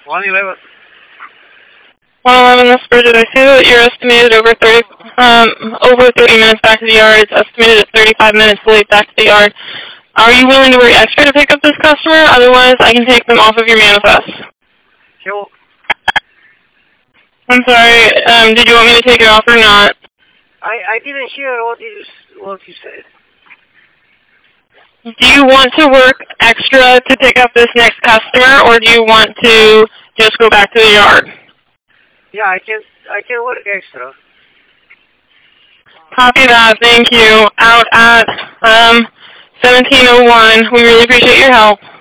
111. 111 this Bridget. I see that you're estimated over 30 minutes back to the yard. It's estimated at 35 minutes late back to the yard. Are you willing to work extra to pick up this customer? Otherwise, I can take them off of your manifest. Sure. I'm sorry. Did you want me to take it off or not? I didn't hear what you said. Do you want to work extra to pick up this next customer, or do you want to just go back to the yard? Yeah, I can work extra. Copy that. Thank you. Out at 1701. We really appreciate your help.